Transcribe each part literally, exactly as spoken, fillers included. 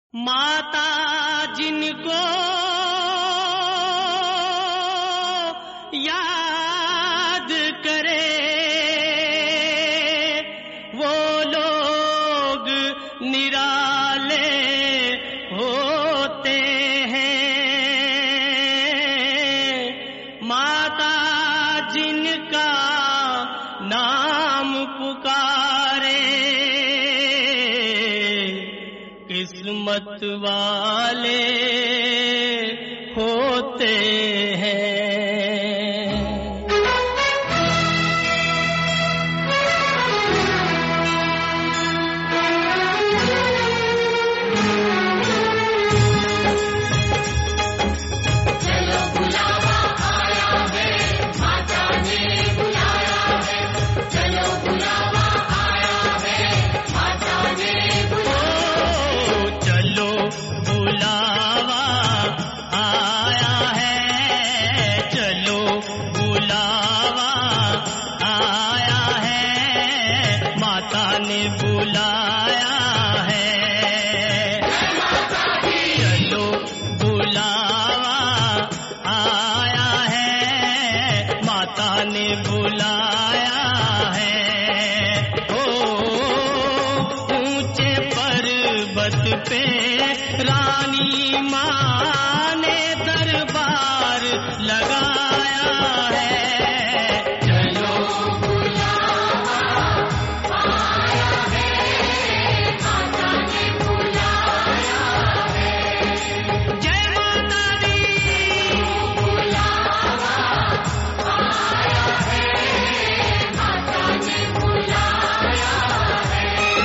माता जिनको याद करे वो लोग निराले होते हैं। माता जिनका नाम पुकारे किस्मत वाले होते हैं। चलो बुलावा आया है, माता ने बुलाया है। चलो बुलावा आया है, माता ने बुलाया। चलो बुलावा आया है, चलो बुलावा आया है, माता ने बुलाया है। चलो बुलावा आया है, माता ने बुलाया है। ओ ऊंचे पर्वत पे रानी माँ ने दरबार लगाया है। चलो बुलावा आया है, माता ने बुलाया है। जय माता दी। बुलावा आया है, माता ने बुलाया है।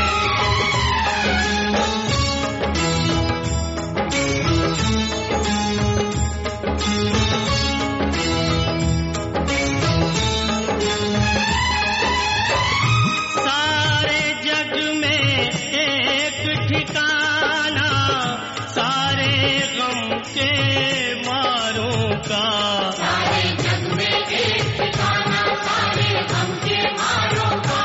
सारे जग में एक ठिकाना सारे गम के मारों का। सारे जग में एक ठिकाना सारे गम के मारों का।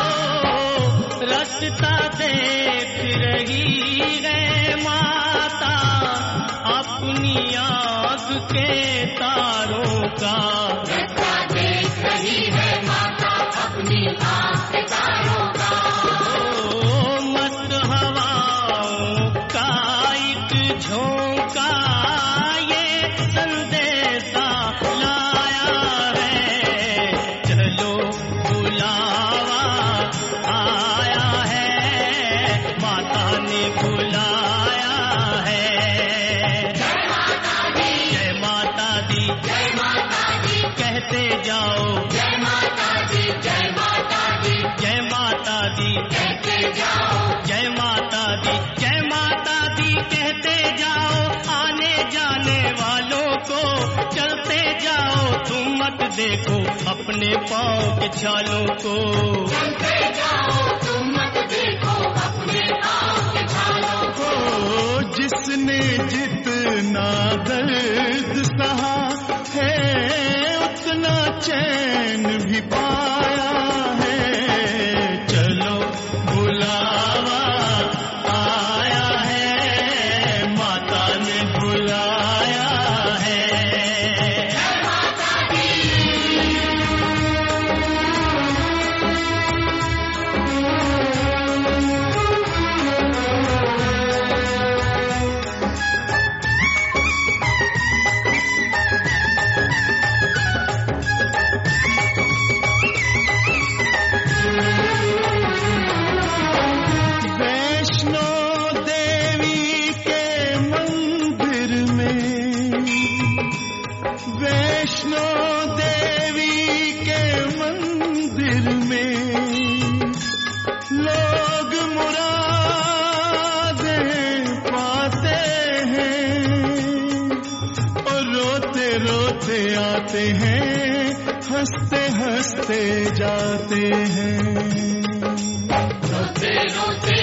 रास्ता देख रही है माता अपनी आँख के तारों का। रास्ता देख रही है माता अपनी आँख के तारों का। ओ मस्त हवाओं का एक झोंका ये संदेशा लाया है। चलो बुलावा आया है, माता ने बुलाया है। जय माता दी, जय माता दी जय माता दी, कहते जाओ। जय माता दी, जय माता दी, जय माता दी कहते जाओ। जय माता दी जय माता दी कहते जाओ। आने जाने वालों को चलते जाओ। तुम मत देखो अपने पाँव के छालों को। चलते जाओ, तुम मत देखो अपने पाँव के छालों को। जिसने जितना दर्द सहा है उतना चैन भी पाया है। चलो बुलावा आया है, माता ने बुलाया है। जय माता दी। वैष्णो देवी के मंदिर में, वैष्णो देवी के मंदिर में लोग मुरादें पाते हैं और रोते रोते आते हैं, हंसते हंसते जाते हैं। रोते रोते